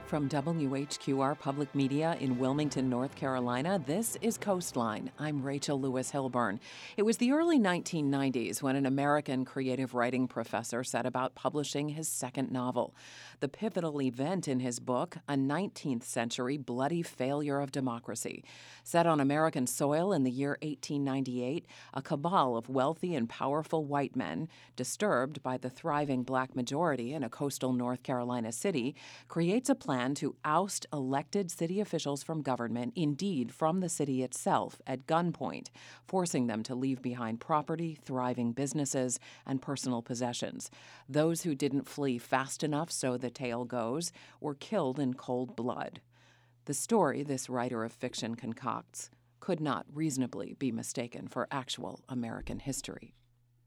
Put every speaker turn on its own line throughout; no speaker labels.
From WHQR Public Media in Wilmington, North Carolina, this is Coastline. I'm Rachel Lewis Hilburn. It was the early 1990s when an American creative writing professor set about publishing his second novel. The pivotal event in his book, A 19th Century Bloody Failure of Democracy. Set on American soil in the year 1898, a cabal of wealthy and powerful white men, disturbed by the thriving black majority in a coastal North Carolina city, creates a plan to oust elected city officials from government, indeed from the city itself, at gunpoint, forcing them to leave behind property, thriving businesses, and personal possessions. Those who didn't flee fast enough, so the tale goes, were killed in cold blood. The story this writer of fiction concocts could not reasonably be mistaken for actual American history.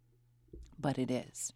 But it is.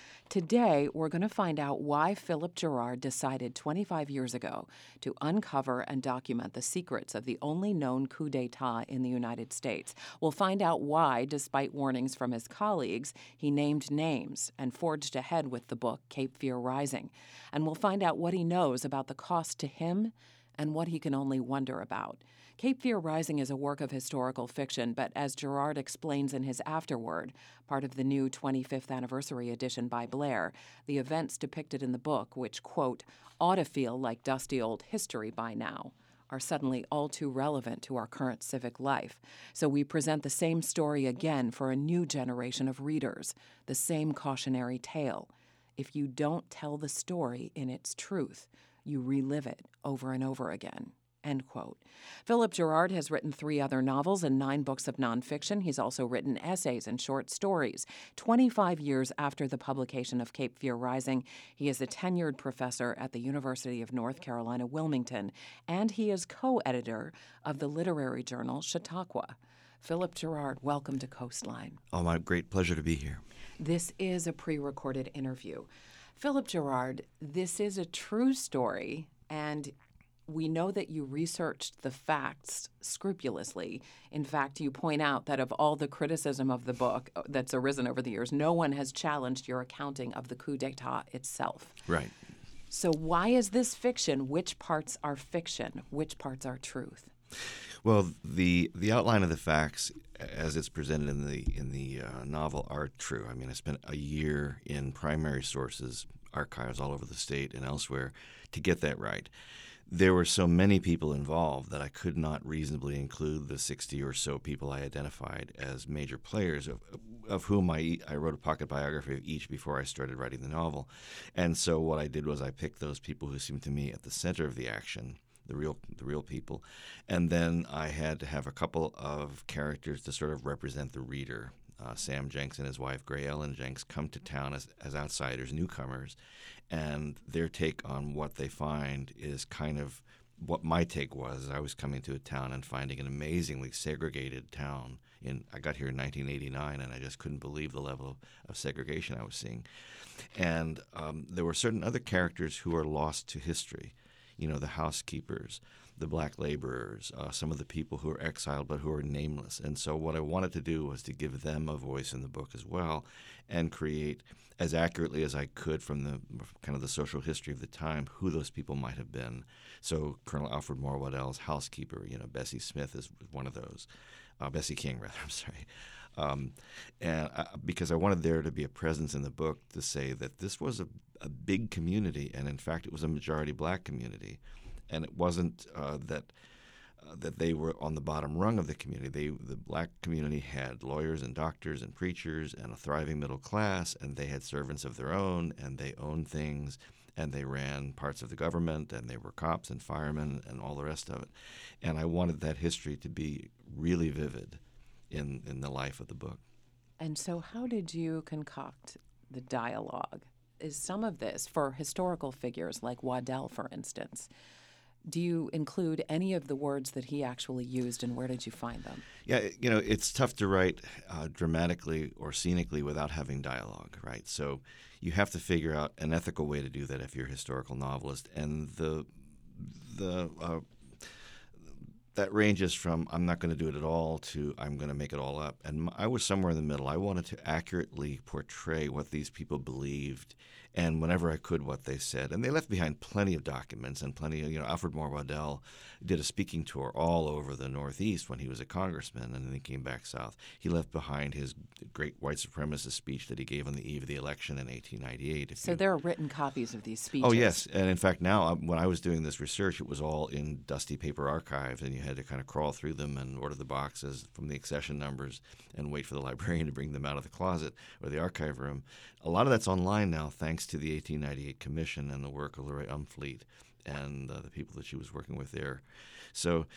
Today, we're going to find out why Philip Gerard decided 25 years ago to uncover and document the secrets of the only known coup d'etat in the United States. We'll find out why, despite warnings from his colleagues, he named names and forged ahead with the book Cape Fear Rising. And we'll find out what he knows about the cost to him and what he can only wonder about. Cape Fear Rising is a work of historical fiction, but as Gerard explains in his afterword, part of the new 25th anniversary edition by Blair, the events depicted in the book, which, quote, ought to feel like dusty old history by now, are suddenly all too relevant to our current civic life. So we present the same story again for a new generation of readers, the same cautionary tale. If you don't tell the story in its truth, you relive it over and over again. End quote. Philip Gerard has written 3 other novels and 9 books of nonfiction. He's also written essays and short stories. 25 years after the publication of Cape Fear Rising, he is a tenured professor at the University of North Carolina, Wilmington, and he is co-editor of the literary journal Chautauqua. Philip Gerard, welcome to Coastline.
Oh, my great pleasure to be here.
This is a pre-recorded interview. Philip Gerard, this is a true story, and we know that you researched the facts scrupulously. In fact, you point out that of all the criticism of the book that's arisen over the years, no one has challenged your accounting of the coup d'etat itself.
Right.
So why is this fiction? Which parts are fiction? Which parts are truth?
Well, the outline of the facts, as it's presented in the novel, are true. I mean, I spent a year in primary sources, archives all over the state and elsewhere, to get that right. There were so many people involved that I could not reasonably include the 60 or so people I identified as major players, of whom I wrote a pocket biography of each before I started writing the novel. And so what I did was I picked those people who seemed to me at the center of the action, the real people, and then I had to have a couple of characters to sort of represent the reader. Sam Jenks and his wife, Gray Ellen Jenks, come to town as outsiders, newcomers, and their take on what they find is kind of what my take was. I was coming to a town and finding an amazingly segregated town. I got here in 1989, and I just couldn't believe the level of segregation I was seeing. And there were certain other characters who are lost to history. You know, the housekeepers, the black laborers, some of the people who are exiled but who are nameless. And so what I wanted to do was to give them a voice in the book as well and create as accurately as I could from the kind of the social history of the time who those people might have been. So Colonel Alfred Moore Waddell's housekeeper, Bessie Smith is one of those. Bessie King, rather, I'm sorry. Because I wanted there to be a presence in the book to say that this was a big community, and in fact it was a majority black community. And it wasn't that they were on the bottom rung of the community. The black community had lawyers and doctors and preachers and a thriving middle class, and they had servants of their own, and they owned things, and they ran parts of the government, and they were cops and firemen and all the rest of it. And I wanted that history to be really vivid in the life of the book.
And so how did you concoct the dialogue? Is some of this, for historical figures like Waddell, for instance, do you include any of the words that he actually used, and where did you find them?
Yeah, it's tough to write dramatically or scenically without having dialogue, right? So you have to figure out an ethical way to do that if you're a historical novelist. And the that ranges from I'm not going to do it at all to I'm going to make it all up. And I was somewhere in the middle. I wanted to accurately portray what these people believed and whenever I could what they said. And they left behind plenty of documents and plenty of, Alfred Moore Waddell did a speaking tour all over the Northeast when he was a congressman and then he came back south. He left behind his great white supremacist speech that he gave on the eve of the election in 1898.
So there are written copies of these speeches.
Oh, yes. And in fact, now when I was doing this research, it was all in dusty paper archives, and you had to kind of crawl through them and order the boxes from the accession numbers and wait for the librarian to bring them out of the closet or the archive room. A lot of that's online now, thanks to the 1898 Commission and the work of Lorraine Umfleet and the people that she was working with there. So,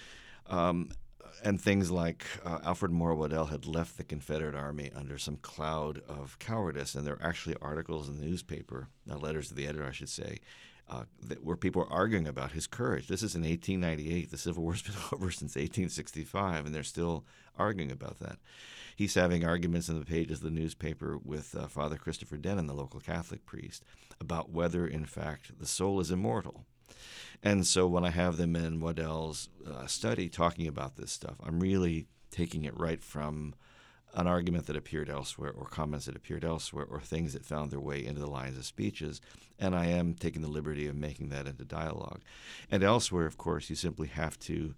and things like Alfred Moore Waddell had left the Confederate Army under some cloud of cowardice, and there are actually articles in the newspaper, letters to the editor, I should say, where people are arguing about his courage. This is in 1898. The Civil War's been over since 1865, and they're still arguing about that. He's having arguments in the pages of the newspaper with Father Christopher Denon, the local Catholic priest, about whether, in fact, the soul is immortal. And so when I have them in Waddell's study talking about this stuff, I'm really taking it right from an argument that appeared elsewhere or comments that appeared elsewhere or things that found their way into the lines of speeches, and I am taking the liberty of making that into dialogue. And elsewhere, of course, you simply have to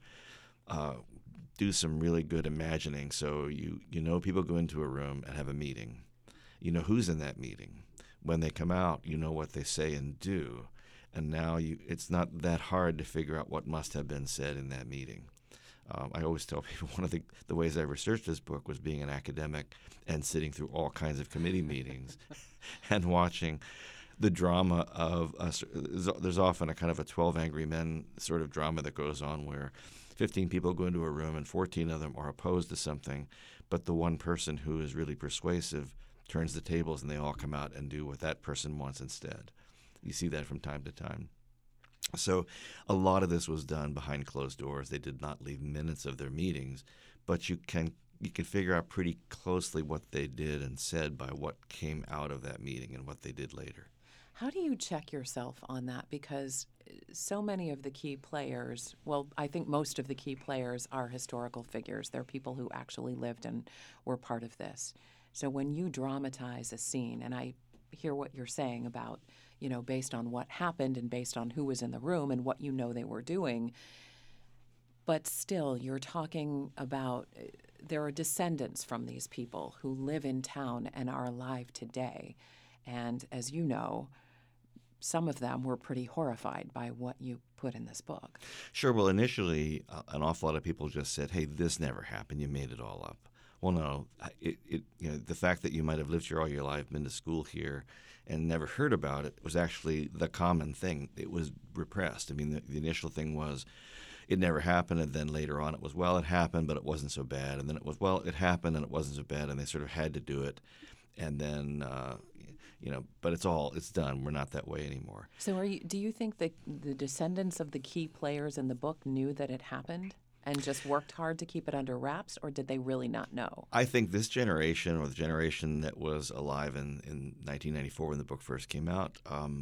do some really good imagining. So you know people go into a room and have a meeting. You know who's in that meeting. When they come out, you know what they say and do. And now it's not that hard to figure out what must have been said in that meeting. I always tell people one of the ways I researched this book was being an academic and sitting through all kinds of committee meetings and watching the drama of there's often a kind of a 12 Angry Men sort of drama that goes on where 15 people go into a room and 14 of them are opposed to something, but the one person who is really persuasive turns the tables and they all come out and do what that person wants instead. You see that from time to time. So a lot of this was done behind closed doors. They did not leave minutes of their meetings, but you can figure out pretty closely what they did and said by what came out of that meeting and what they did later.
How do you check yourself on that? Because so many of the key players, well, I think most of the key players are historical figures. They're people who actually lived and were part of this. So when you dramatize a scene, and I hear what you're saying about, based on what happened and based on who was in the room and what they were doing, but still you're talking about there are descendants from these people who live in town and are alive today. And as you know, some of them were pretty horrified by what you put in this book.
Sure. Well, initially, an awful lot of people just said, hey, this never happened. You made it all up. Well, no. The fact that you might have lived here all your life, been to school here, and never heard about it was actually the common thing. It was repressed. I mean, the initial thing was it never happened, and then later on it was, well, it happened, but it wasn't so bad. And then it was, well, it happened, and it wasn't so bad, and they sort of had to do it. And then, but it's done. We're not that way anymore.
So do you think that the descendants of the key players in the book knew that it happened and just worked hard to keep it under wraps, or did they really not know?
I think this generation, or the generation that was alive in 1994 when the book first came out,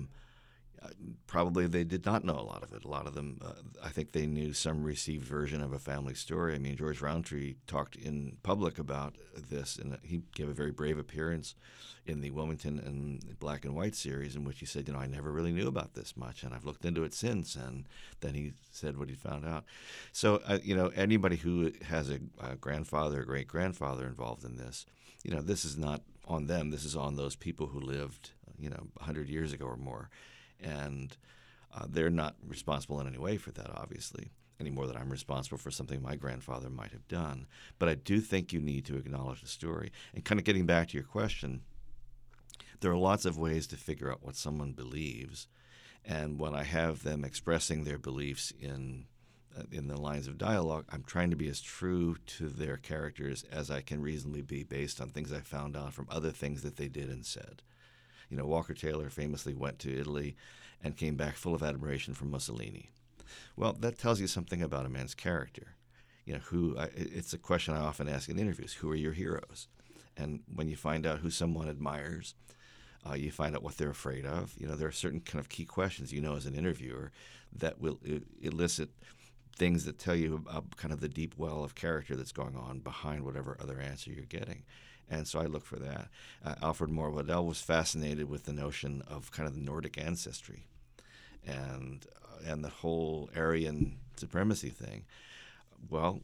probably they did not know a lot of it. A lot of them, I think they knew some received version of a family story. I mean, George Rountree talked in public about this, and he gave a very brave appearance in the Wilmington and Black and White series in which he said, I never really knew about this much, and I've looked into it since, and then he said what he found out. So, anybody who has a grandfather or great-grandfather involved in this, this is not on them. This is on those people who lived, 100 years ago or more. And they're not responsible in any way for that, obviously, any more than I'm responsible for something my grandfather might have done. But I do think you need to acknowledge the story. And kind of getting back to your question, there are lots of ways to figure out what someone believes. And when I have them expressing their beliefs in the lines of dialogue, I'm trying to be as true to their characters as I can reasonably be based on things I found out from other things that they did and said. Walker Taylor famously went to Italy and came back full of admiration for Mussolini. Well, that tells you something about a man's character. It's a question I often ask in interviews. Who are your heroes? And when you find out who someone admires, you find out what they're afraid of. There are certain kind of key questions, as an interviewer, that will elicit things that tell you about kind of the deep well of character that's going on behind whatever other answer you're getting. And so I look for that. Alfred Moore Waddell was fascinated with the notion of kind of the Nordic ancestry and the whole Aryan supremacy thing. Well,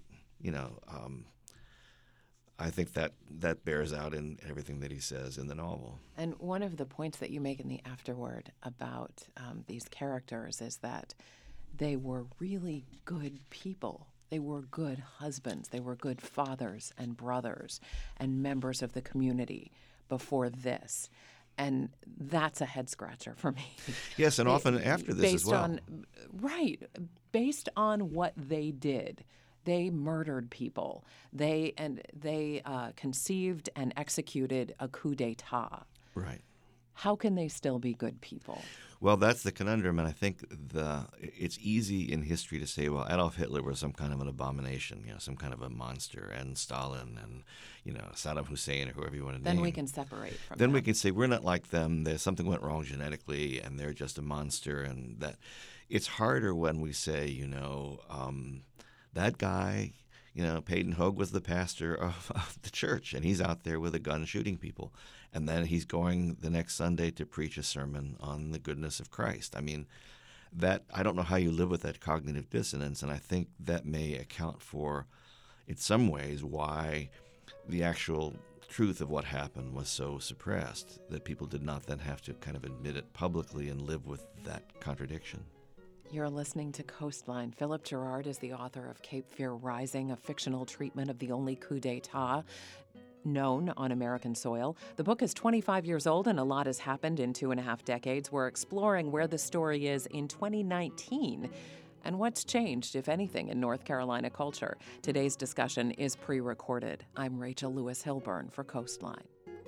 I think that bears out in everything that he says in the novel.
And one of the points that you make in the afterword about these characters is that they were really good people. They were good husbands. They were good fathers and brothers and members of the community before this. And that's a head scratcher for me.
Yes, and often after this as well.
Based on what they did. They murdered people. They conceived and executed a coup d'etat.
Right.
How can they still be good people?
Well, that's the conundrum, and I think it's easy in history to say, well, Adolf Hitler was some kind of an abomination, some kind of a monster, and Stalin, and Saddam Hussein, or whoever you want to name.
Then we can separate from
Then
them.
we can say we're not like them. There's something went wrong genetically, and they're just a monster, and that it's harder when we say, that guy, Peyton Hogue was the pastor of the church, and he's out there with a gun shooting people. And then he's going the next Sunday to preach a sermon on the goodness of Christ. I mean, I don't know how you live with that cognitive dissonance, and I think that may account for, in some ways, why the actual truth of what happened was so suppressed, that people did not then have to kind of admit it publicly and live with that contradiction.
You're listening to Coastline. Philip Gerard is the author of Cape Fear Rising, a fictional treatment of the only coup d'etat known on American soil. The book is 25 years old, and a lot has happened in 2.5 decades. We're exploring where the story is in 2019 and what's changed, if anything, in North Carolina culture. Today's discussion is pre-recorded. I'm Rachel Lewis Hilburn for Coastline.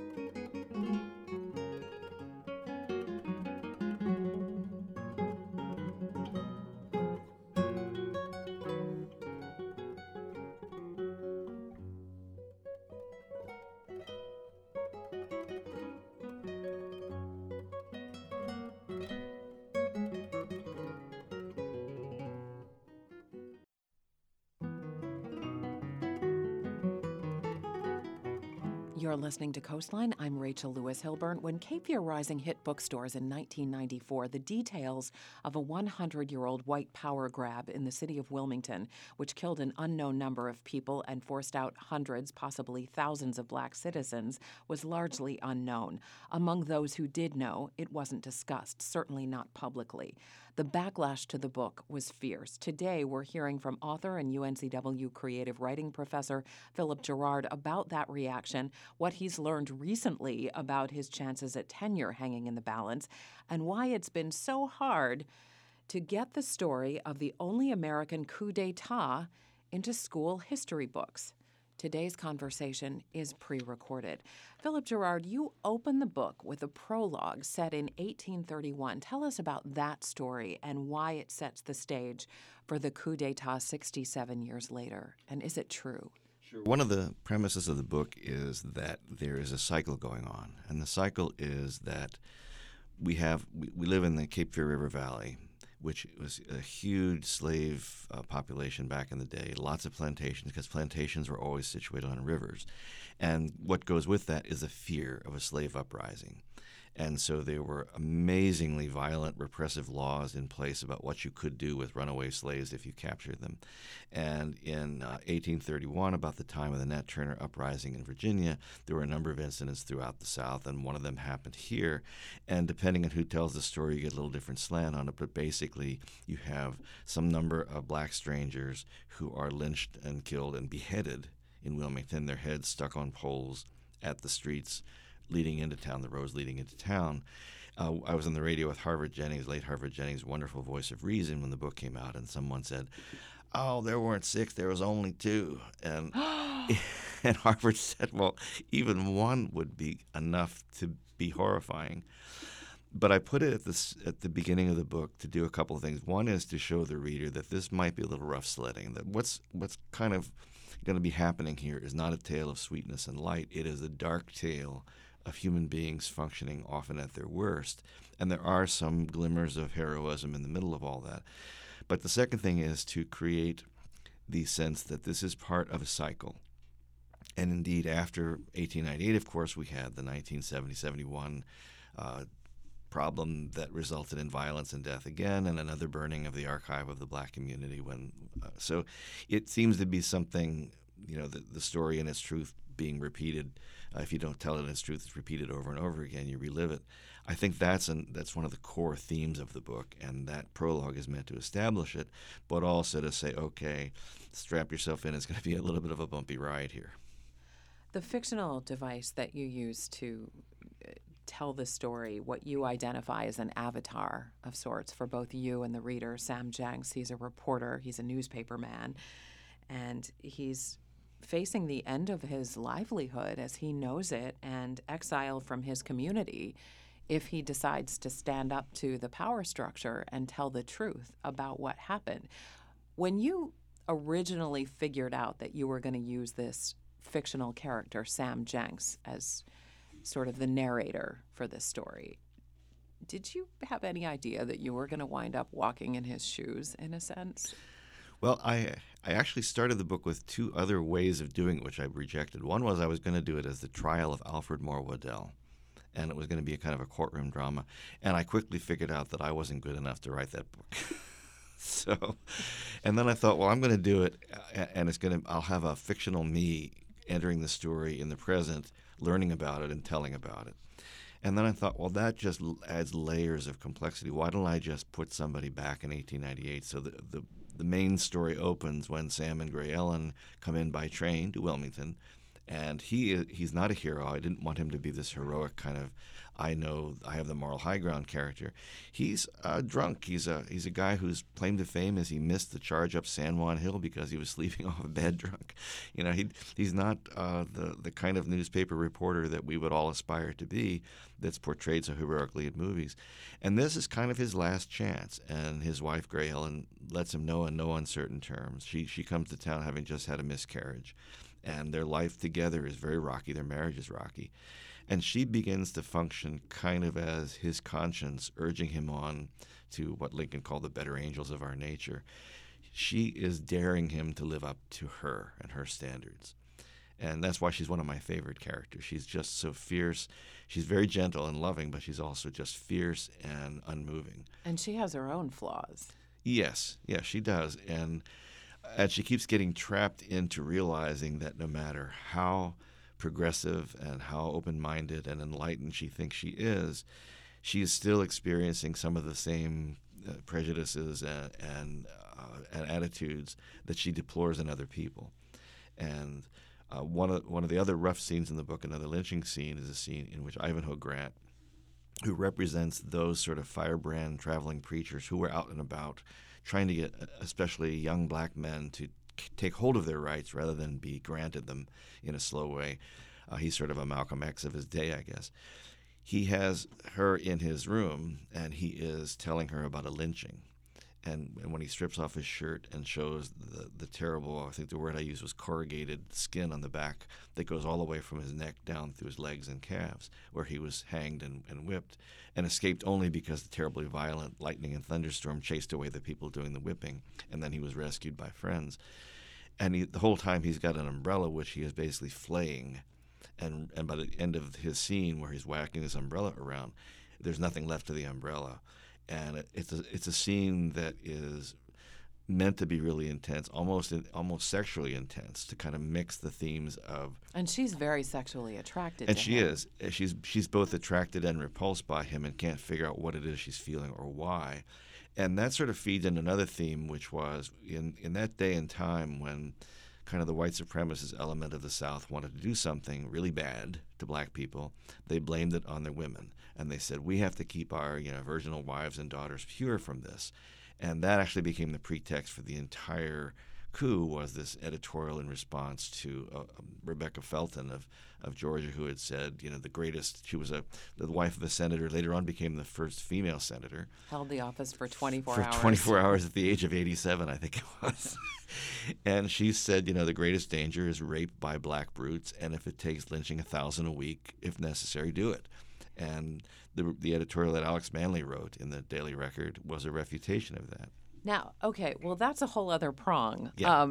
You're listening to Coastline. I'm Rachel Lewis Hilburn. When Cape Fear Rising hit bookstores in 1994, the details of a 100-year-old white power grab in the city of Wilmington, which killed an unknown number of people and forced out hundreds, possibly thousands of black citizens, was largely unknown. Among those who did know, it wasn't discussed, certainly not publicly. The backlash to the book was fierce. Today, we're hearing from author and UNCW creative writing professor Philip Gerard about that reaction, what he's learned recently about his chances at tenure hanging in the balance, and why it's been so hard to get the story of the only American coup d'etat into school history books. Today's conversation is pre-recorded. Philip Gerard, you open the book with a prologue set in 1831. Tell us about that story and why it sets the stage for the coup d'etat 67 years later. And is it true?
Sure. One of the premises of the book is that there is a cycle going on. And the cycle is that we live in the Cape Fear River Valley, which was a huge slave population back in the day, lots of plantations, because plantations were always situated on rivers. And what goes with that is a fear of a slave uprising. And so there were amazingly violent, repressive laws in place about what you could do with runaway slaves if you captured them. And in 1831, about the time of the Nat Turner uprising in Virginia, there were a number of incidents throughout the South, and one of them happened here. And depending on who tells the story, you get a little different slant on it. But basically, you have some number of black strangers who are lynched and killed and beheaded in Wilmington, their heads stuck on poles at the streets leading into town, the roads leading into town. I was on the radio with Harvard Jennings, late Harvard Jennings, wonderful voice of reason, when the book came out, and someone said, "Oh, there weren't 6, there was only 2." And and Harvard said, well, even one would be enough to be horrifying. But I put it at the beginning of the book to do a couple of things. One is to show the reader that this might be a little rough sledding, that what's kind of going to be happening here is not a tale of sweetness and light. It is a dark tale of human beings functioning often at their worst. And there are some glimmers of heroism in the middle of all that. But the second thing is to create the sense that this is part of a cycle. And indeed, after 1898, of course, we had the 1970-71 problem that resulted in violence and death again, and another burning of the archive of the black community. So it seems to be something, the story in its truth being repeated. If you don't tell it in its truth, it's repeated over and over again. You relive it. I think that's one of the core themes of the book, and that prologue is meant to establish it, but also to say, okay, strap yourself in. It's going to be a little bit of a bumpy ride here.
The fictional device that you use to tell the story, what you identify as an avatar of sorts for both you and the reader, Sam Jenks. He's a reporter, he's a newspaper man, and he's facing the end of his livelihood as he knows it and exile from his community if he decides to stand up to the power structure and tell the truth about what happened. When you originally figured out that you were going to use this fictional character, Sam Jenks, as sort of the narrator for this story, did you have any idea that you were going to wind up walking in his shoes, in a sense?
Well, I actually started the book with two other ways of doing it, which I rejected. One was I was going to do it as the trial of Alfred Moore Waddell, and it was going to be a kind of a courtroom drama. And I quickly figured out that I wasn't good enough to write that book. And then I thought, well, I'm going to do it, and I'll have a fictional me entering the story in the present, learning about it and telling about it. And then I thought, well, that just adds layers of complexity. Why don't I just put somebody back in 1898? So the main story opens when Sam and Gray Ellen come in by train to Wilmington, and he's not a hero. I didn't want him to be this heroic kind of, I have the moral high ground character. He's drunk. He's a guy whose claim to fame is he missed the charge up San Juan Hill because he was sleeping off a bed drunk. He's not the kind of newspaper reporter that we would all aspire to be, that's portrayed so heroically in movies. And this is kind of his last chance. And his wife, Gray Ellen, lets him know in no uncertain terms. She comes to town having just had a miscarriage. And their life together is very rocky. Their marriage is rocky. And she begins to function kind of as his conscience, urging him on to what Lincoln called the better angels of our nature. She is daring him to live up to her and her standards. And that's why she's one of my favorite characters. She's just so fierce. She's very gentle and loving, but she's also just fierce and unmoving.
And she has her own flaws.
Yes, she does. And she keeps getting trapped into realizing that no matter how progressive and how open-minded and enlightened she thinks she is still experiencing some of the same prejudices and attitudes that she deplores in other people. And one of the other rough scenes in the book, another lynching scene, is a scene in which Ivanhoe Grant, who represents those sort of firebrand traveling preachers who were out and about trying to get especially young black men to take hold of their rights rather than be granted them in a slow way. He's sort of a Malcolm X of his day, I guess. He has her in his room, and he is telling her about a lynching. And when he strips off his shirt and shows the terrible, I think the word I used was corrugated skin on the back that goes all the way from his neck down through his legs and calves, where he was hanged and whipped and escaped only because the terribly violent lightning and thunderstorm chased away the people doing the whipping, and then he was rescued by friends. And the whole time he's got an umbrella, which he is basically flaying. And by the end of his scene where he's whacking this umbrella around, there's nothing left of the umbrella. And it's a scene that is meant to be really intense, almost sexually intense, to kind of mix the themes of.
And she's very sexually attracted.
And
to
she
him.
is. She's both attracted and repulsed by him, and can't figure out what it is she's feeling or why. And that sort of feeds in another theme, which was in that day and time when kind of the white supremacist element of the South wanted to do something really bad to black people, they blamed it on their women. And they said, we have to keep our virginal wives and daughters pure from this. And that actually became the pretext for the entire coup, was this editorial in response to Rebecca Felton of Georgia, who had said, the greatest, she was the wife of a senator, later on became the first female senator.
Held the office for 24 hours.
For 24 hours at the age of 87, I think it was. And she said, the greatest danger is rape by black brutes, and if it takes lynching 1,000 a week, if necessary, do it. And the editorial that Alex Manley wrote in the Daily Record was a refutation of that.
Now, okay, well, that's a whole other prong.
Yeah.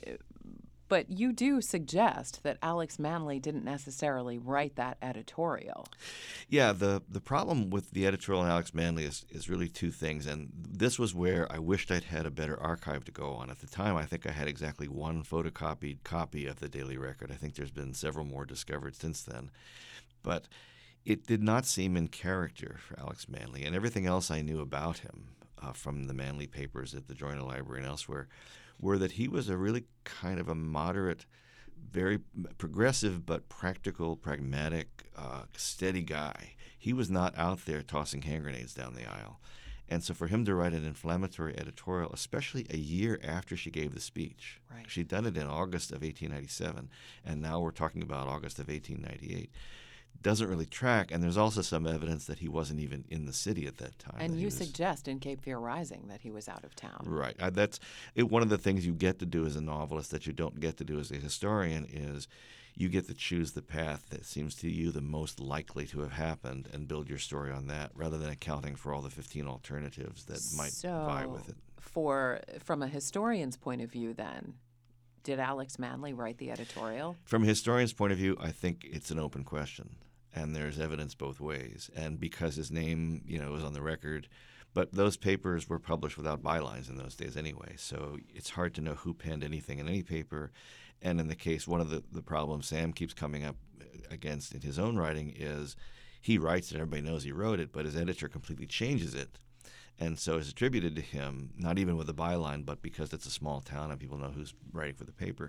But you do suggest that Alex Manly didn't necessarily write that editorial.
Yeah, the problem with the editorial on Alex Manly is really two things, and this was where I wished I'd had a better archive to go on. At the time, I think I had exactly one photocopied copy of the Daily Record. I think there's been several more discovered since then. But it did not seem in character for Alex Manly, and everything else I knew about him from the Manly papers at the Joyner Library and elsewhere were that he was a really kind of a moderate, very progressive but practical, pragmatic, steady guy. He was not out there tossing hand grenades down the aisle. And so for him to write an inflammatory editorial, especially a year after she gave the speech,
Right.
she'd done it in August of 1897, and now we're talking about August of 1898, doesn't really track. And there's also some evidence that he wasn't even in the city at that time.
And you suggest in Cape Fear Rising that he was out of town.
Right. That's one of the things you get to do as a novelist that you don't get to do as a historian is you get to choose the path that seems to you the most likely to have happened and build your story on that rather than accounting for all the 15 alternatives that might vie with it.
From a historian's point of view, then, did Alex Manly write the editorial?
From a historian's point of view, I think it's an open question. And there's evidence both ways. And because his name, was on the record, but those papers were published without bylines in those days anyway. So it's hard to know who penned anything in any paper. And in the case, one of the problems Sam keeps coming up against in his own writing is he writes it, everybody knows he wrote it, but his editor completely changes it. And so it's attributed to him, not even with a byline, but because it's a small town and people know who's writing for the paper.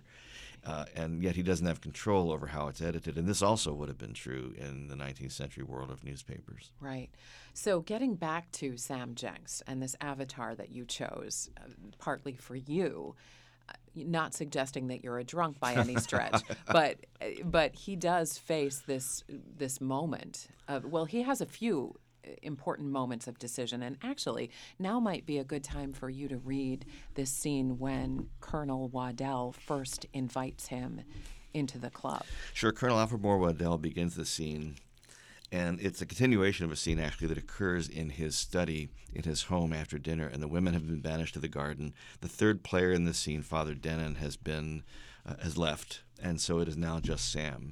And yet he doesn't have control over how it's edited. And this also would have been true in the 19th century world of newspapers.
Right. So getting back to Sam Jenks and this avatar that you chose, partly for you, not suggesting that you're a drunk by any stretch, but he does face this moment. He has a few important moments of decision. And actually, now might be a good time for you to read this scene when Colonel Waddell first invites him into the club.
Sure. Colonel Alfred Moore Waddell begins the scene, and it's a continuation of a scene, actually, that occurs in his study in his home after dinner, and the women have been banished to the garden. The third player in the scene, Father Denon, has left, and so it is now just Sam.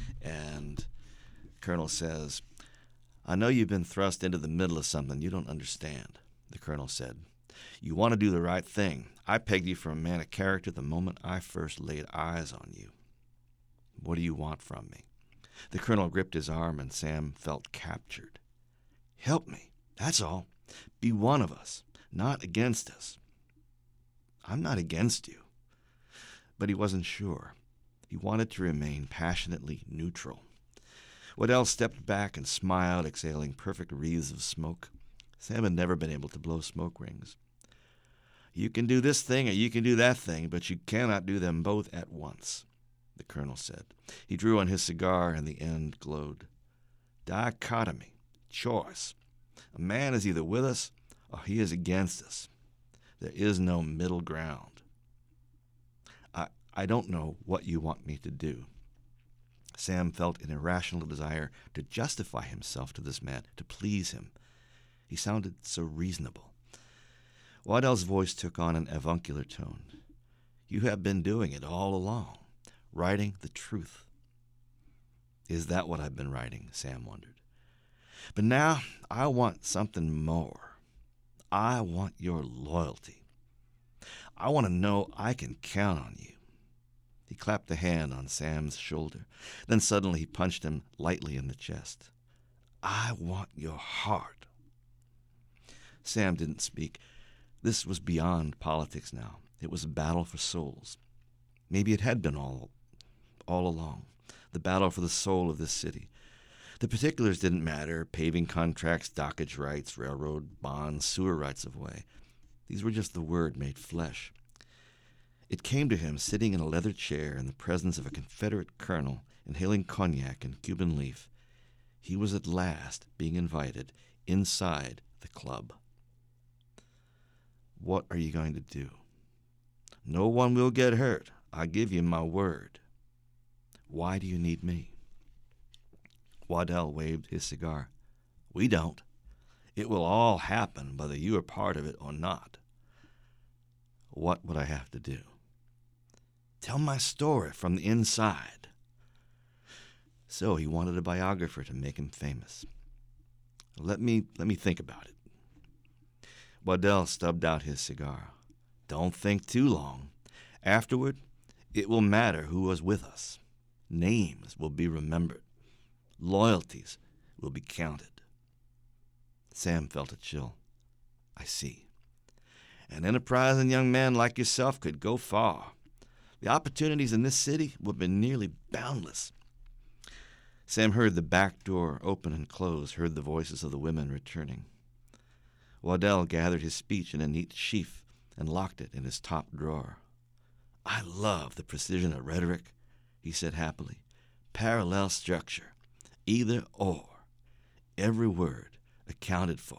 And Colonel says, "I know you've been thrust into the middle of something you don't understand," the colonel said. "You want to do the right thing. I pegged you for a man of character the moment I first laid eyes on you. What do you want from me?" The colonel gripped his arm, and Sam felt captured. "Help me, that's all. Be one of us, not against us." "I'm not against you." But he wasn't sure. He wanted to remain passionately neutral. Waddell stepped back and smiled, exhaling perfect wreaths of smoke. Sam had never been able to blow smoke rings. "You can do this thing or you can do that thing, but you cannot do them both at once," the colonel said. He drew on his cigar, and the end glowed. "Dichotomy, choice. A man is either with us or he is against us. There is no middle ground. I don't know what you want me to do." Sam felt an irrational desire to justify himself to this man, to please him. He sounded so reasonable. Waddell's voice took on an avuncular tone. "You have been doing it all along, writing the truth." "Is that what I've been writing?" Sam wondered. "But now I want something more. I want your loyalty. I want to know I can count on you." He clapped a hand on Sam's shoulder. Then suddenly he punched him lightly in the chest. "I want your heart." Sam didn't speak. This was beyond politics now. It was a battle for souls. Maybe it had been all along. The battle for the soul of this city. The particulars didn't matter. Paving contracts, dockage rights, railroad bonds, sewer rights of way. These were just the word made flesh. It came to him sitting in a leather chair in the presence of a Confederate colonel, inhaling cognac and Cuban leaf. He was at last being invited inside the club. "What are you going to do?" "No one will get hurt. I give you my word." "Why do you need me?" Waddell waved his cigar. "We don't. It will all happen whether you are part of it or not. what would I have to do? Tell my story from the inside. So he wanted a biographer to make him famous. Let me think about it. Waddell stubbed out his cigar. Don't think too long. Afterward, it will matter who was with us. Names will be remembered. Loyalties will be counted. Sam felt a chill. I see. An enterprising young man like yourself could go far. The opportunities in this city would have been nearly boundless. Sam heard the back door open and close, heard the voices of the women returning. Waddell gathered his speech in a neat sheaf and locked it in his top drawer. I love the precision of rhetoric, he said happily. Parallel structure. Either or. Every word accounted for.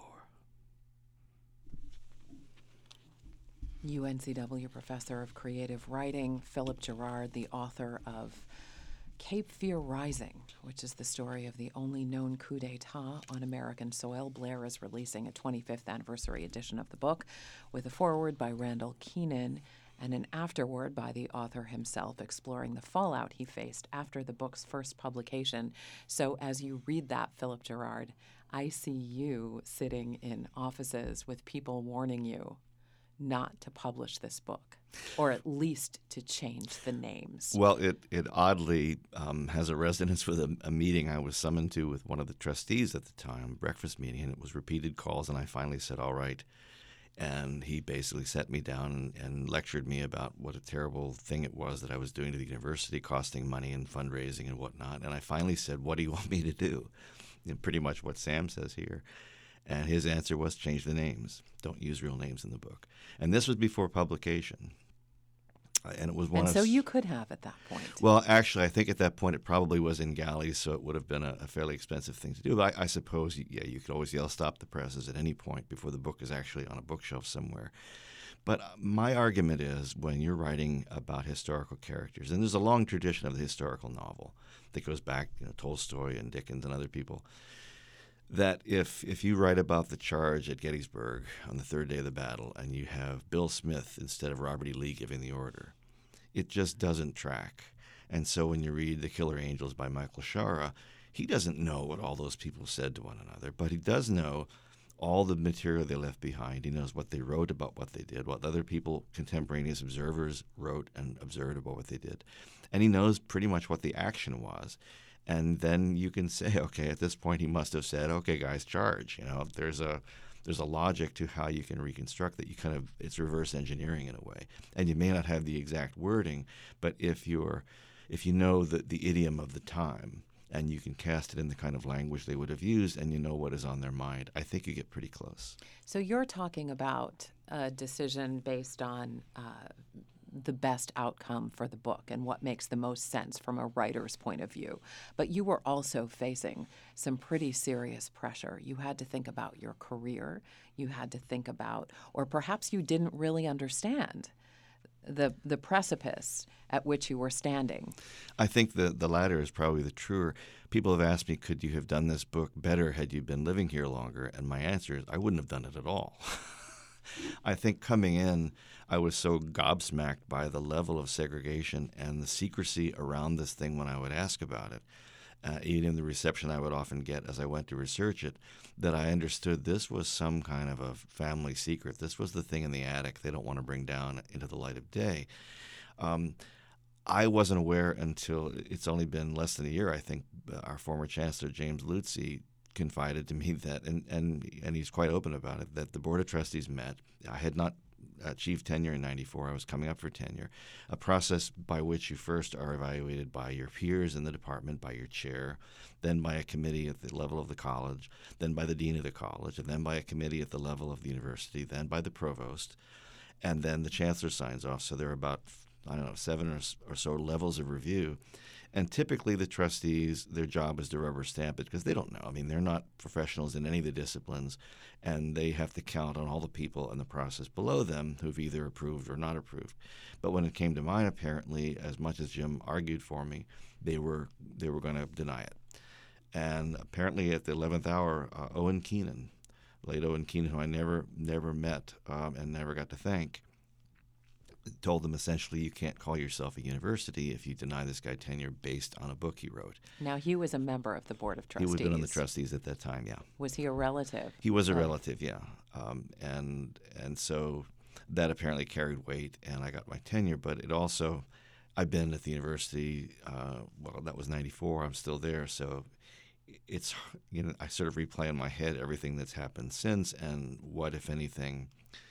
UNCW professor of creative writing, Philip Gerard, the author of Cape Fear Rising, which is the story of the only known coup d'etat on American soil. Blair is releasing a 25th anniversary edition of the book with a foreword by Randall Keenan and an afterword by the author himself, exploring the fallout he faced after the book's first publication. So as you read that, Philip Gerard, I see you sitting in offices with people warning you not to publish this book, or at least to change the names.
Well, it oddly has a resonance with a meeting I was summoned to with one of the trustees at the time, a breakfast meeting, and it was repeated calls, and I finally said, all right. And he basically sat me down and lectured me about what a terrible thing it was that I was doing to the university, costing money and fundraising and whatnot. And I finally said, what do you want me to do? And pretty much what Sam says here. And his answer was, change the names. Don't use real names in the book. And this was before publication. And it was one.
And so you could have at that point.
Well, actually, I think at that point it probably was in galleys, so it would have been a fairly expensive thing to do. But I suppose, you could always yell "stop the presses" at any point before the book is actually on a bookshelf somewhere. But my argument is, when you're writing about historical characters, and there's a long tradition of the historical novel that goes back, Tolstoy and Dickens and other people, that if you write about the charge at Gettysburg on the third day of the battle and you have Bill Smith instead of Robert E. Lee giving the order, it just doesn't track. And so when you read The Killer Angels by Michael Shara, he doesn't know what all those people said to one another, but he does know all the material they left behind. He knows what they wrote about what they did, what other people, contemporaneous observers, wrote and observed about what they did. And he knows pretty much what the action was. And then you can say, okay, at this point he must have said, okay, guys, charge. There's a logic to how you can reconstruct that. It's reverse engineering in a way. And you may not have the exact wording, but if you know the idiom of the time and you can cast it in the kind of language they would have used and you know what is on their mind, I think you get pretty close.
So you're talking about a decision based on the best outcome for the book and what makes the most sense from a writer's point of view. But you were also facing some pretty serious pressure. You had to think about your career. You had to think about, or perhaps you didn't really understand the precipice at which you were standing.
I think the latter is probably the truer. People have asked me, could you have done this book better had you been living here longer? And my answer is, I wouldn't have done it at all. I think coming in, I was so gobsmacked by the level of segregation and the secrecy around this thing when I would ask about it, even in the reception I would often get as I went to research it, that I understood this was some kind of a family secret. This was the thing in the attic they don't want to bring down into the light of day. I wasn't aware until it's only been less than a year, I think, our former Chancellor, James Lutzy, confided to me that, and he's quite open about it, that the Board of Trustees met. I had not achieved tenure in '94. I was coming up for tenure, a process by which you first are evaluated by your peers in the department, by your chair, then by a committee at the level of the college, then by the dean of the college, and then by a committee at the level of the university, then by the provost, and then the chancellor signs off. So there are about, 7 or so levels of review. And typically the trustees, their job is to rubber stamp it because they don't know. I mean, they're not professionals in any of the disciplines, and they have to count on all the people in the process below them who've either approved or not approved. But when it came to mine, apparently, as much as Jim argued for me, they were going to deny it. And apparently at the 11th hour, Owen Keenan, late Owen Keenan, who I never met and never got to thank, told them essentially you can't call yourself a university if you deny this guy tenure based on a book he wrote.
Now, he was a member of the Board of Trustees.
He would have been on the trustees at that time, yeah.
Was he a relative?
He was a relative, yeah. And so that apparently carried weight, and I got my tenure. But it also, I've been at the university, well, that was 94. I'm still there. So it's, I sort of replay in my head everything that's happened since and what, if anything,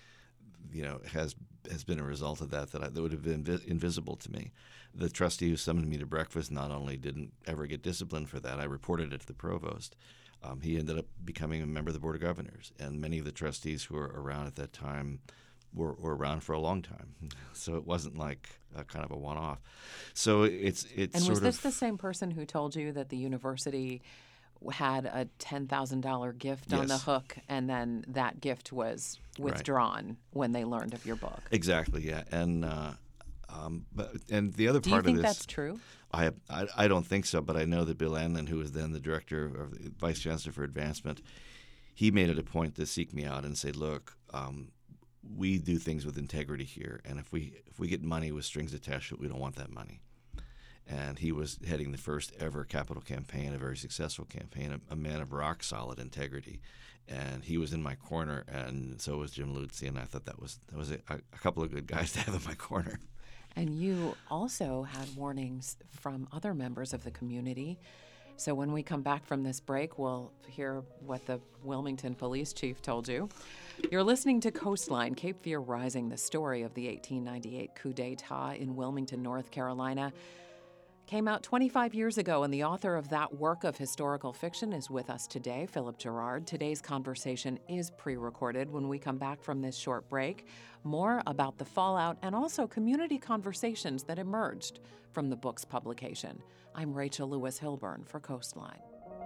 has been a result of that would have been invisible to me. The trustee who summoned me to breakfast not only didn't ever get disciplined for that, I reported it to the provost. He ended up becoming a member of the Board of Governors, and many of the trustees who were around at that time were around for a long time. So it wasn't like a kind of a one-off. So it's
And was this the same person who told you that the university had a $10,000 gift on the hook, and then that gift was withdrawn when they learned of your book?
Exactly, yeah. And the other part of this,
do you think that's true?
I don't think so, but I know that Bill Anlin, who was then the director or the vice chancellor for advancement, he made it a point to seek me out and say, look, we do things with integrity here, and if we get money with strings attached to it, we don't want that money. And he was heading the first ever capital campaign, a very successful campaign, a man of rock solid integrity. And he was in my corner, and so was Jim Lutzy, and I thought that was a couple of good guys to have in my corner.
And you also had warnings from other members of the community. So when we come back from this break, we'll hear what the Wilmington police chief told you. You're listening to Coastline, Cape Fear Rising, the story of the 1898 coup d'etat in Wilmington, North Carolina. Came out 25 years ago, and the author of that work of historical fiction is with us today, Philip Gerard. Today's conversation is pre-recorded. When we come back from this short break, more about the fallout and also community conversations that emerged from the book's publication. I'm Rachel Lewis Hilburn for Coastline.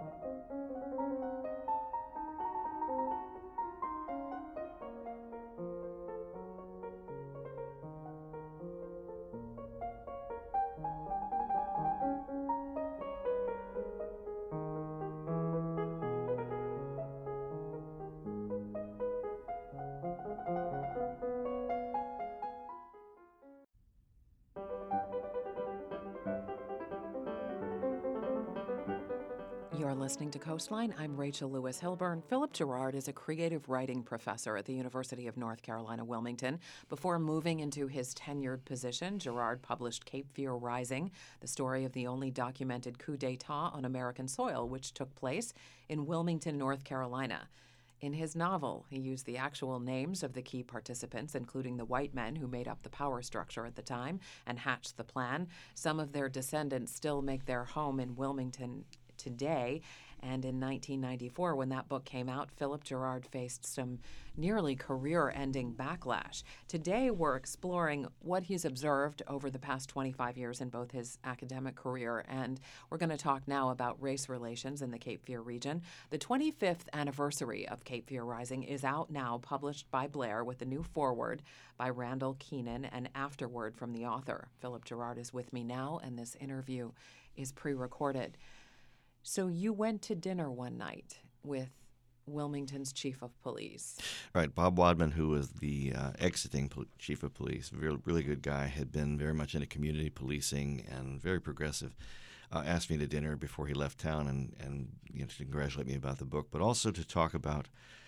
You're listening to Coastline. I'm Rachel Lewis Hilburn. Philip Gerard is a creative writing professor at the University of North Carolina, Wilmington. Before moving into his tenured position, Gerard published Cape Fear Rising, the story of the only documented coup d'etat on American soil, which took place in Wilmington, North Carolina. In his novel, he used the actual names of the key participants, including the white men who made up the power structure at the time and hatched the plan. Some of their descendants still make their home in Wilmington today. And in 1994, when that book came out, Philip Gerard faced some nearly career-ending backlash. Today, we're exploring what he's observed over the past 25 years in both his academic career, and we're going to talk now about race relations in the Cape Fear region. The 25th anniversary of Cape Fear Rising is out now, published by Blair with a new foreword by Randall Keenan and afterword from the author. Philip Gerard is with me now, and this interview is pre-recorded. So you went to dinner one night with Wilmington's chief of police.
Right. Bob Wadman, who was the exiting chief of police, really good guy, had been very much into community policing and very progressive, asked me to dinner before he left town and to congratulate me about the book, but also to talk about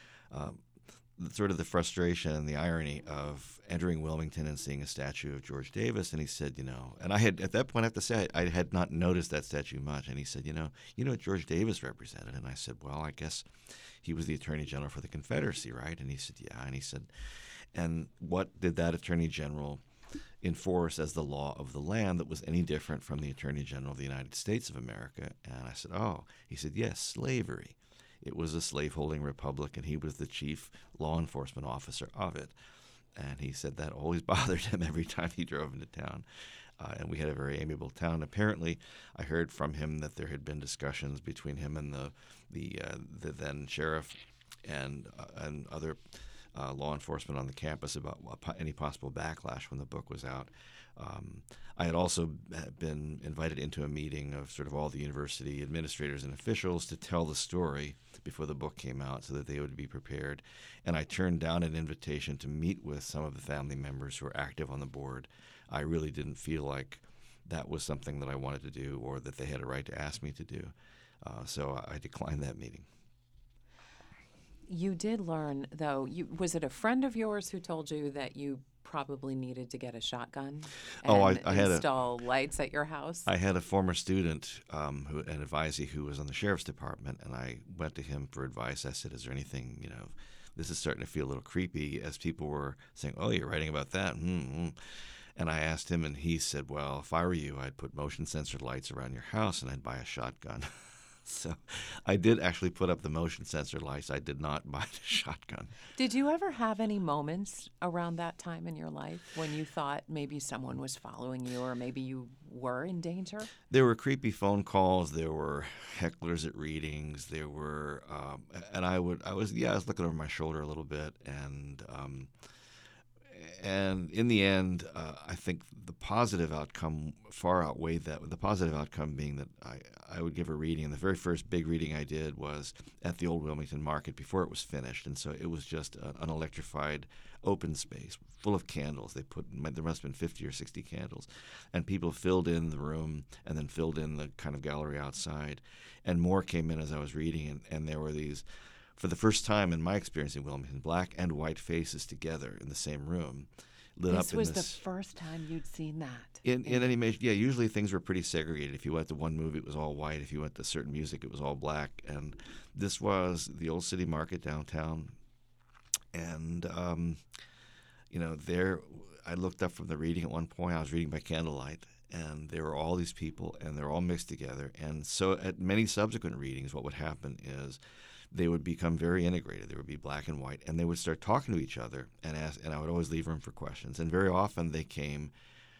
sort of the frustration and the irony of entering Wilmington and seeing a statue of George Davis. And he said, and I had, at that point, I have to say, I had not noticed that statue much. And he said, you know what George Davis represented? And I said, well, I guess he was the Attorney General for the Confederacy, right? And he said, yeah. And he said, and what did that Attorney General enforce as the law of the land that was any different from the Attorney General of the United States of America? And I said, oh. He said, yes, slavery. It was a slaveholding republic, and he was the chief law enforcement officer of it. And he said that always bothered him every time he drove into town. And we had a very amiable town. Apparently, I heard from him that there had been discussions between him and the then sheriff and other law enforcement on the campus about any possible backlash when the book was out. I had also been invited into a meeting of sort of all the university administrators and officials to tell the story before the book came out so that they would be prepared. And I turned down an invitation to meet with some of the family members who are active on the board. I really didn't feel like that was something that I wanted to do or that they had a right to ask me to do. So I declined that meeting.
You did learn, though, was it a friend of yours who told you that you probably needed to get a shotgun and
I had
install lights at your house?
I had a former student, an advisee who was on the sheriff's department, and I went to him for advice. I said, is there anything, this is starting to feel a little creepy, as people were saying, oh, you're writing about that? Mm-hmm. And I asked him, and he said, well, if I were you, I'd put motion sensor lights around your house, and I'd buy a shotgun. So I did actually put up the motion sensor lights. I did not buy the shotgun.
Did you ever have any moments around that time in your life when you thought maybe someone was following you or maybe you were in danger?
There were creepy phone calls. There were hecklers at readings. There were, and I was looking over my shoulder a little bit, and in the end, I think the positive outcome far outweighed that. The positive outcome being that I would give a reading, and the very first big reading I did was at the old Wilmington Market before it was finished, and so it was just an electrified open space full of candles. There must have been 50 or 60 candles, and people filled in the room and then filled in the kind of gallery outside, and more came in as I was reading, and there were these, for the first time in my experience in Wilmington, black and white faces together in the same room.
This was the first time you'd seen that.
In any major, usually things were pretty segregated. If you went to one movie, it was all white. If you went to certain music, it was all black. And this was the old city market downtown. And, there, I looked up from the reading at one point. I was reading by candlelight, and there were all these people, and they're all mixed together. And so at many subsequent readings, what would happen is they would become very integrated. They would be black and white, and they would start talking to each other and ask. And I would always leave room for questions. And very often they came,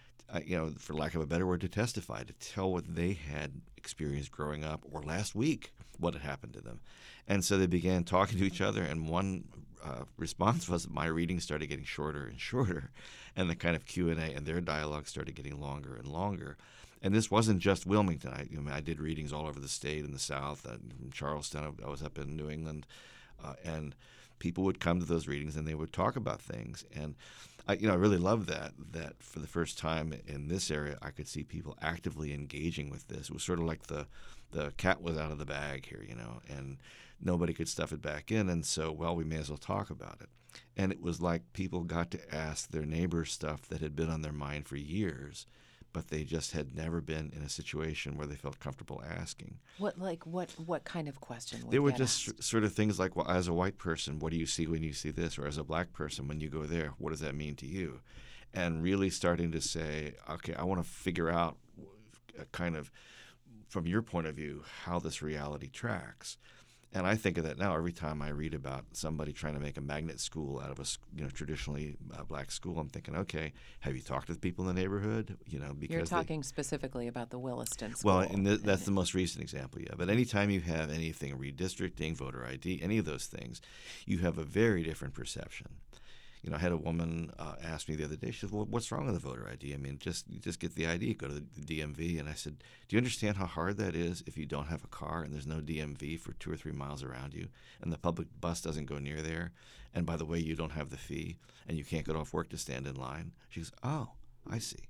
for lack of a better word, to testify, to tell what they had experienced growing up or last week, what had happened to them. And so they began talking to each other. And one response was that my readings started getting shorter and shorter, and the kind of Q&A and their dialogue started getting longer and longer. And this wasn't just Wilmington. I did readings all over the state in the South. From Charleston, I was up in New England, and people would come to those readings and they would talk about things. And I really loved that for the first time in this area, I could see people actively engaging with this. It was sort of like the cat was out of the bag here, and nobody could stuff it back in. And so, we may as well talk about it. And it was like people got to ask their neighbors stuff that had been on their mind for years, but they just had never been in a situation where they felt comfortable asking.
What kind of question would
they were
get
just
asked?
Sort of things like, well, as a white person, what do you see when you see this? Or as a black person, when you go there, what does that mean to you? And really starting to say, okay, I want to figure out kind of from your point of view how this reality tracks. And I think of that now every time I read about somebody trying to make a magnet school out of a traditionally black school. I'm thinking, okay, have you talked to the people in the neighborhood? Because
you're talking specifically about the Williston School.
Well, and that's the most recent example, yeah. But anytime you have anything, redistricting, voter ID, any of those things, you have a very different perception. I had a woman ask me the other day, she said, well, what's wrong with the voter ID? I mean, just get the ID, go to the DMV. And I said, do you understand how hard that is if you don't have a car and there's no DMV for 2 or 3 miles around you and the public bus doesn't go near there? And by the way, you don't have the fee and you can't get off work to stand in line. She goes, oh, I see.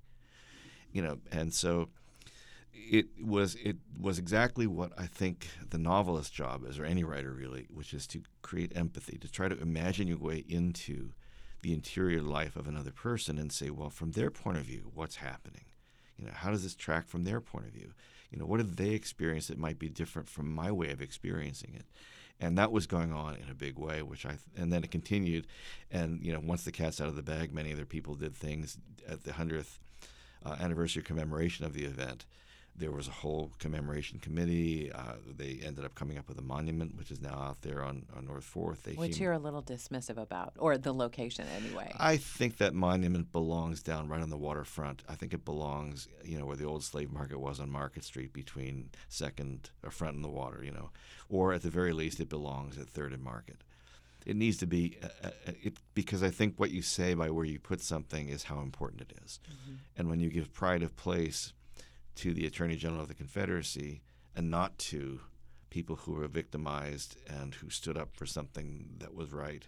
And so it was exactly what I think the novelist's job is, or any writer really, which is to create empathy, to try to imagine your way into the interior life of another person and say, well, from their point of view, what's happening? How does this track from their point of view? What did they experience that might be different from my way of experiencing it? And that was going on in a big way, and then it continued. And, once the cat's out of the bag, many other people did things at the 100th anniversary commemoration of the event. There was a whole commemoration committee. They ended up coming up with a monument, which is now out there on North 4th.
Which you're a little dismissive about, or the location anyway.
I think that monument belongs down right on the waterfront. I think it belongs, where the old slave market was on Market Street between Front and the Water, or at the very least it belongs at 3rd and Market. It needs to be because I think what you say by where you put something is how important it is. Mm-hmm. And when you give pride of place to the Attorney General of the Confederacy and not to people who were victimized and who stood up for something that was right,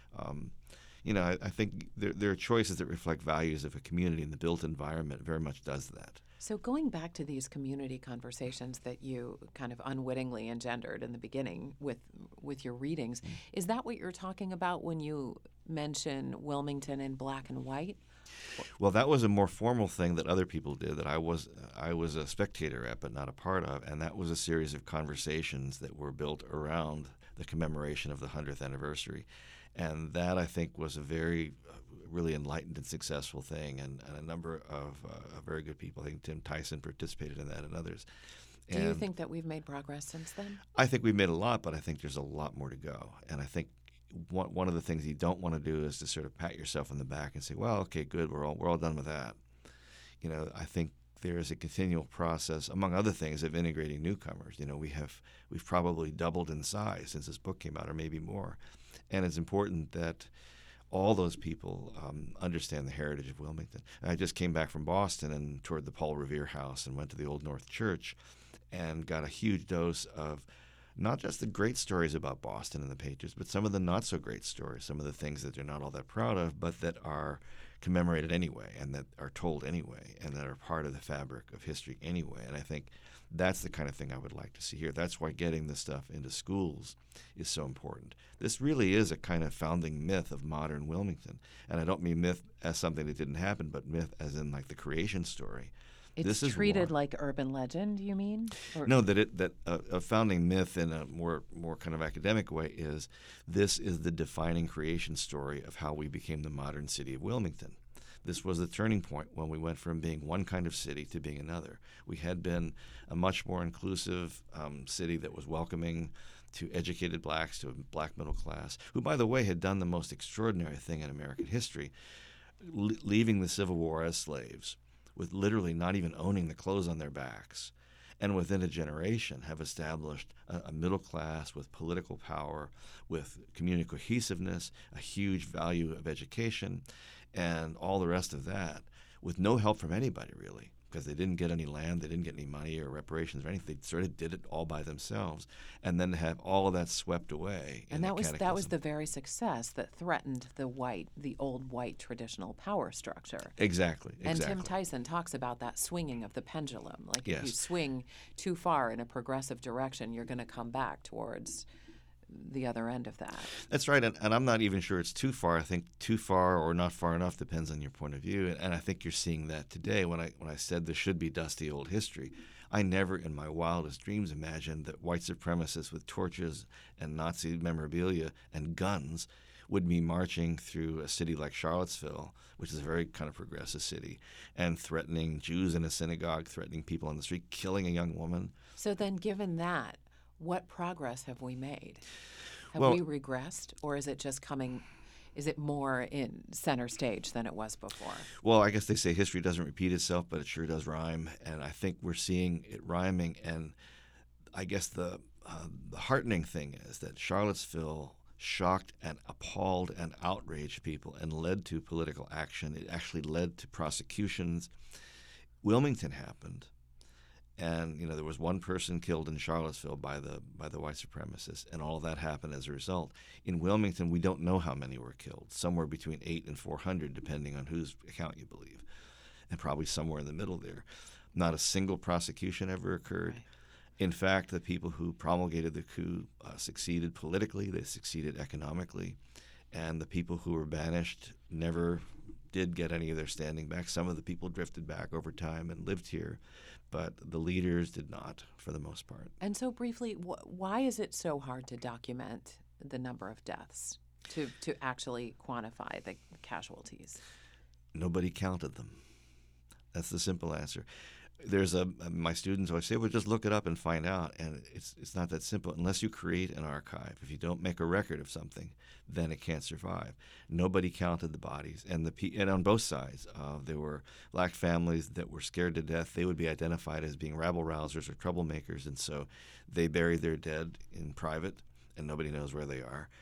I think there are choices that reflect values of a community, and the built environment very much does that.
So going back to these community conversations that you kind of unwittingly engendered in the beginning with your readings, is that what you're talking about when you mention Wilmington in black and white?
Well, that was a more formal thing that other people did that I was a spectator at but not a part of, and that was a series of conversations that were built around the commemoration of the 100th anniversary. And that, I think, was a very really enlightened and successful thing, and a number of very good people. I think Tim Tyson participated in that and others.
Do you think that we've made progress since then?
I think we've made a lot, but I think there's a lot more to go. And I think one of the things you don't want to do is to sort of pat yourself on the back and say, well, okay, good, we're all done with that. I think there is a continual process, among other things, of integrating newcomers. We've probably doubled in size since this book came out, or maybe more. And it's important that all those people understand the heritage of Wilmington. I just came back from Boston and toured the Paul Revere House and went to the Old North Church and got a huge dose of not just the great stories about Boston and the Patriots, but some of the not-so-great stories, some of the things that they're not all that proud of, but that are commemorated anyway and that are told anyway and that are part of the fabric of history anyway. And I think that's the kind of thing I would like to see here. That's why getting this stuff into schools is so important. This really is a kind of founding myth of modern Wilmington. And I don't mean myth as something that didn't happen, but myth as in like the creation story.
It's treated like urban legend, you mean?
No, that a founding myth in a more kind of academic way is this is the defining creation story of how we became the modern city of Wilmington. This was the turning point when we went from being one kind of city to being another. We had been a much more inclusive city that was welcoming to educated blacks, to a black middle class, who, by the way, had done the most extraordinary thing in American history, leaving the Civil War as slaves, with literally not even owning the clothes on their backs, and within a generation have established a middle class with political power, with community cohesiveness, a huge value of education, and all the rest of that, with no help from anybody, really, because they didn't get any land, they didn't get any money or reparations or anything. They sort of did it all by themselves, and then to have all of that swept away.
And that was the very success that threatened the old white traditional power structure.
Exactly.
And Tim Tyson talks about that swinging of the pendulum. Like
yes.
If you swing too far in a progressive direction, you're going to come back towards the other end of that.
That's right, and I'm not even sure it's too far. I think too far or not far enough depends on your point of view, and I think you're seeing that today. When I said there should be dusty old history, I never in my wildest dreams imagined that white supremacists with torches and Nazi memorabilia and guns would be marching through a city like Charlottesville, which is a very kind of progressive city, and threatening Jews in a synagogue, threatening people on the street, killing a young woman.
So then given that, what progress have we made? Have we regressed, or is it just is it more in center stage than it was before?
Well, I guess they say history doesn't repeat itself, but it sure does rhyme, and I think we're seeing it rhyming, and I guess the heartening thing is that Charlottesville shocked and appalled and outraged people and led to political action. It actually led to prosecutions. Wilmington happened. And there was one person killed in Charlottesville by the white supremacists, and all of that happened as a result. In Wilmington, we don't know how many were killed, somewhere between 800 and 400, depending on whose account you believe, and probably somewhere in the middle there. Not a single prosecution ever occurred. Right. In fact, the people who promulgated the coup succeeded politically, they succeeded economically, and the people who were banished never did get any of their standing back. Some of the people drifted back over time and lived here, but the leaders did not, for the most part.
And so briefly, why is it so hard to document the number of deaths, to actually quantify the casualties?
Nobody counted them. That's the simple answer. There's my students always say, well, just look it up and find out, and it's not that simple. Unless you create an archive, if you don't make a record of something, then it can't survive. Nobody counted the bodies, and on both sides, there were black families that were scared to death. They would be identified as being rabble-rousers or troublemakers, and so they buried their dead in private, and nobody knows where they are.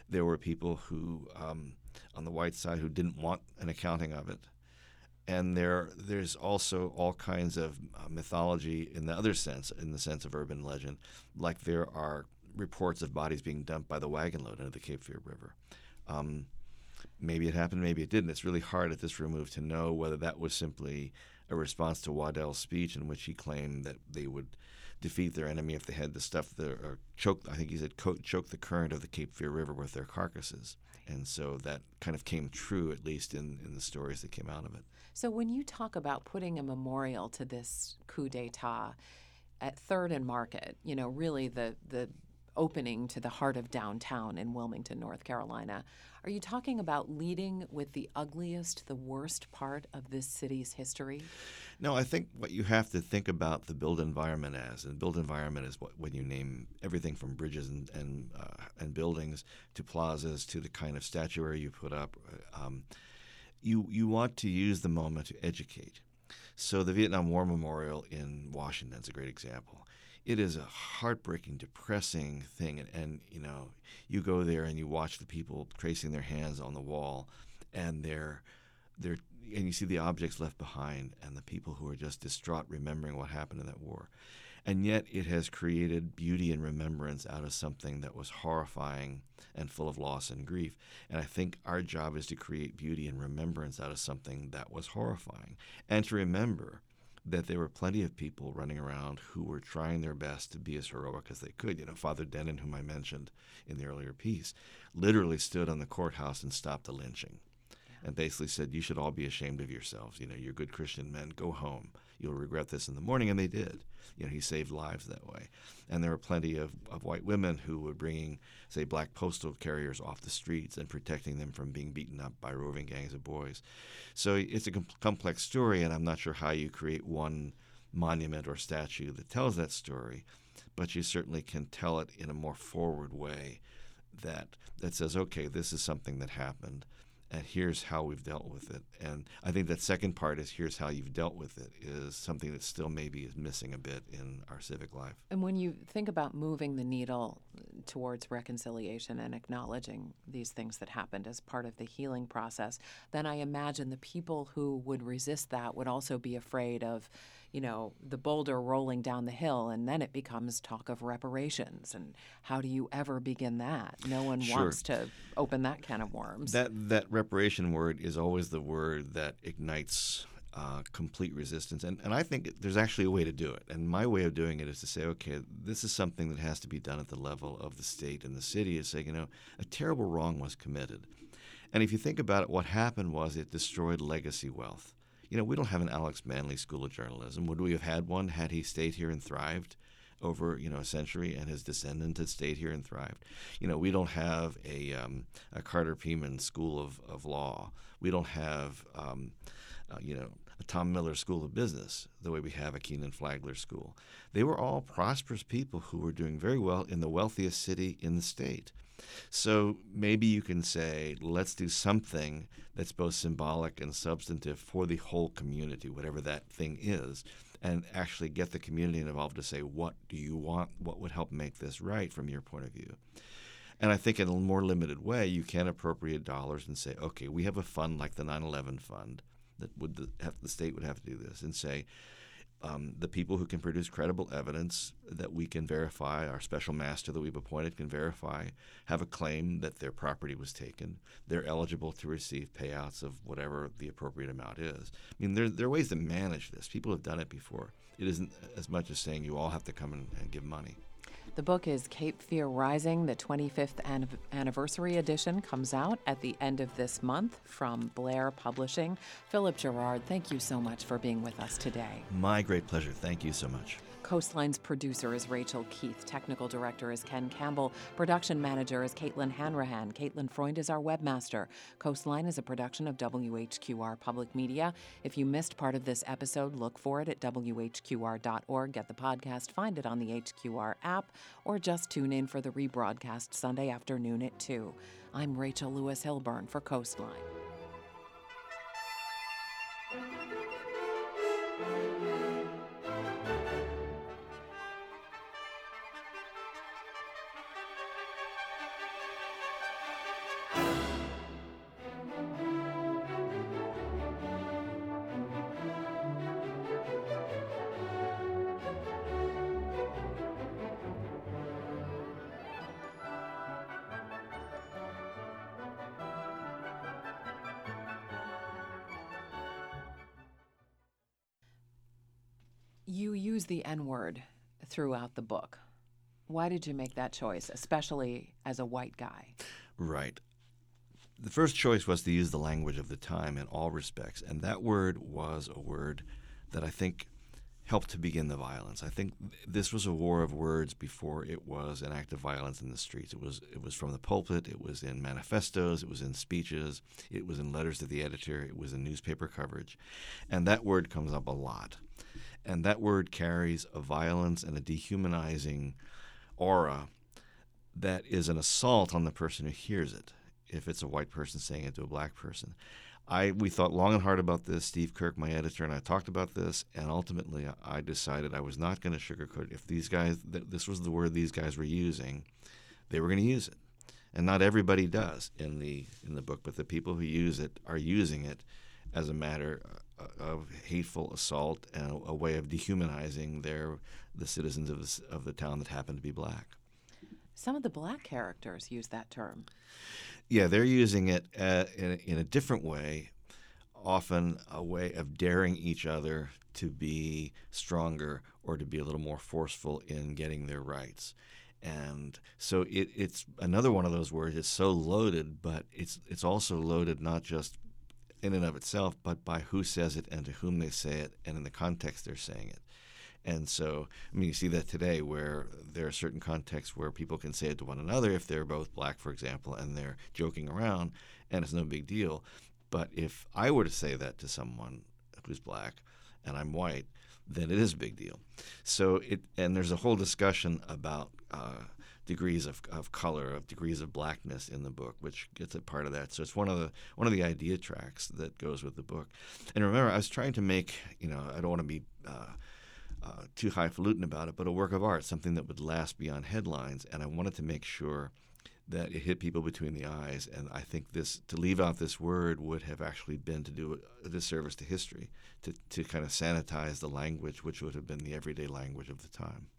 There were people who, on the white side, who didn't want an accounting of it. And there's also all kinds of mythology in the other sense, in the sense of urban legend, like there are reports of bodies being dumped by the wagon load into the Cape Fear River. Maybe it happened, maybe it didn't. It's really hard at this remove to know whether that was simply a response to Waddell's speech in which he claimed that they would defeat their enemy if they had to stuff or choke, I think he said, choke the current of the Cape Fear River with their carcasses. And so that kind of came true, at least in the stories that came out of it.
So when you talk about putting a memorial to this coup d'etat at 3rd and Market, really the opening to the heart of downtown in Wilmington, North Carolina, are you talking about leading with the ugliest, the worst part of this city's history?
No, I think what you have to think about the built environment as, and built environment is when you name everything from bridges and buildings to plazas to the kind of statuary you put up. You want to use the moment to educate. So the Vietnam War Memorial in Washington is a great example. It is a heartbreaking, depressing thing, and you go there and you watch the people tracing their hands on the wall, and and you see the objects left behind, and the people who are just distraught remembering what happened in that war, and yet it has created beauty and remembrance out of something that was horrifying and full of loss and grief. And I think our job is to create beauty and remembrance out of something that was horrifying, and to remember that there were plenty of people running around who were trying their best to be as heroic as they could. Father Denon, whom I mentioned in the earlier piece, literally stood on the courthouse and stopped the lynching and basically said, you should all be ashamed of yourselves. You're good Christian men. Go home. You'll regret this in the morning. And they did. He saved lives that way. And there were plenty of white women who were bringing, say, black postal carriers off the streets and protecting them from being beaten up by roving gangs of boys. So it's a complex story, and I'm not sure how you create one monument or statue that tells that story, but you certainly can tell it in a more forward way that says, okay, this is something that happened, and here's how we've dealt with it. And I think that second part is here's how you've dealt with it is something that still maybe is missing a bit in our civic life.
And when you think about moving the needle towards reconciliation and acknowledging these things that happened as part of the healing process, then I imagine the people who would resist that would also be afraid of, the boulder rolling down the hill, and then it becomes talk of reparations. And how do you ever begin that? No one wants to open that can of worms.
That reparation word is always the word that ignites complete resistance. And I think there's actually a way to do it. And my way of doing it is to say, okay, this is something that has to be done at the level of the state and the city, is saying, a terrible wrong was committed. And if you think about it, what happened was it destroyed legacy wealth. We don't have an Alex Manley School of Journalism. Would we have had one had he stayed here and thrived over, a century, and his descendant had stayed here and thrived? We don't have a Carter Peeman School of Law. We don't have, a Tom Miller School of Business the way we have a Keenan Flagler School. They were all prosperous people who were doing very well in the wealthiest city in the state. So maybe you can say, let's do something that's both symbolic and substantive for the whole community, whatever that thing is, and actually get the community involved to say, what do you want? What would help make this right from your point of view? And I think in a more limited way, you can appropriate dollars and say, okay, we have a fund like the 9/11 fund that the state would have to do this, and say, the people who can produce credible evidence that we can verify, our special master that we've appointed can verify, have a claim that their property was taken. They're eligible to receive payouts of whatever the appropriate amount is. I mean, there are ways to manage this. People have done it before. It isn't as much as saying you all have to come and give money.
The book is Cape Fear Rising. The 25th anniversary edition comes out at the end of this month from Blair Publishing. Philip Gerard, thank you so much for being with us today.
My great pleasure. Thank you so much.
Coastline's producer is Rachel Keith. Technical director is Ken Campbell. Production manager is Caitlin Hanrahan. Caitlin Freund is our webmaster. Coastline is a production of WHQR Public Media. If you missed part of this episode, look for it at WHQR.org. Get the podcast, find it on the HQR app, or just tune in for the rebroadcast Sunday afternoon at 2. I'm Rachel Lewis Hilburn for Coastline. You use the N-word throughout the book. Why did you make that choice, especially as a white guy?
Right. The first choice was to use the language of the time in all respects, and that word was a word that I think helped to begin the violence. I think this was a war of words before it was an act of violence in the streets. It was from the pulpit, it was in manifestos, it was in speeches, it was in letters to the editor, it was in newspaper coverage. And that word comes up a lot. And that word carries a violence and a dehumanizing aura that is an assault on the person who hears it, if it's a white person saying it to a black person. We thought long and hard about this. Steve Kirk, my editor, and I talked about this, and ultimately I decided I was not going to sugarcoat it. If these guys, this was the word these guys were using, they were going to use it. And not everybody does in the book, but the people who use it are using it as a matter of hateful assault and a way of dehumanizing the citizens of the town that happen to be black.
Some of the black characters use that term.
Yeah, they're using it in a different way, often a way of daring each other to be stronger or to be a little more forceful in getting their rights. And so it's another one of those words. It's so loaded, but it's also loaded not just in and of itself, but by who says it and to whom they say it and in the context they're saying it. And so, I mean, you see that today where there are certain contexts where people can say it to one another if they're both black, for example, and they're joking around, and it's no big deal. But if I were to say that to someone who's black and I'm white, then it is a big deal. So and there's a whole discussion about degrees of color, of degrees of blackness in the book, which gets a part of that. So it's one of the idea tracks that goes with the book. And remember, I was trying to make, I don't want to be too highfalutin about it, but a work of art, something that would last beyond headlines. And I wanted to make sure that it hit people between the eyes. And I think to leave out this word would have actually been to do a disservice to history, to kind of sanitize the language, which would have been the everyday language of the time.